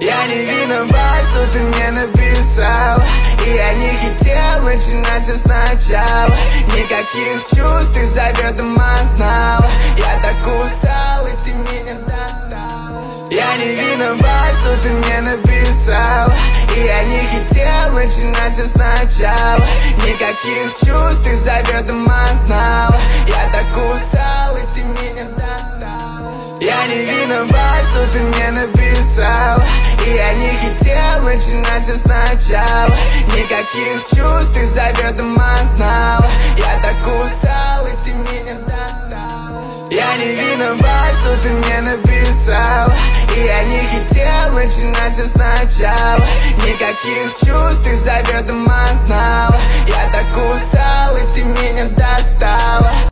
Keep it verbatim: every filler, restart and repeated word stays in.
Я не виноват, что ты мне написал, и я не хотел начинать все сначала. Никаких чувств, ты заведомо знал. Я так устал, и ты меня достал. Я не виноват, что ты мне написал, и я не хотел начинать все сначала. Никаких чувств, ты заведомо знал. Я так устал, и ты меня достал. Я не виноват, что ты мне написал, и я не хотел начинать все сначала. Никаких чувств, ты заведомо знал. Я так устал, и ты меня достал. Я не виноват, что ты мне написал, и я не хотел начинать все сначала. Никаких чувств, ты заведомо знал. Я так устал, и ты меня достала.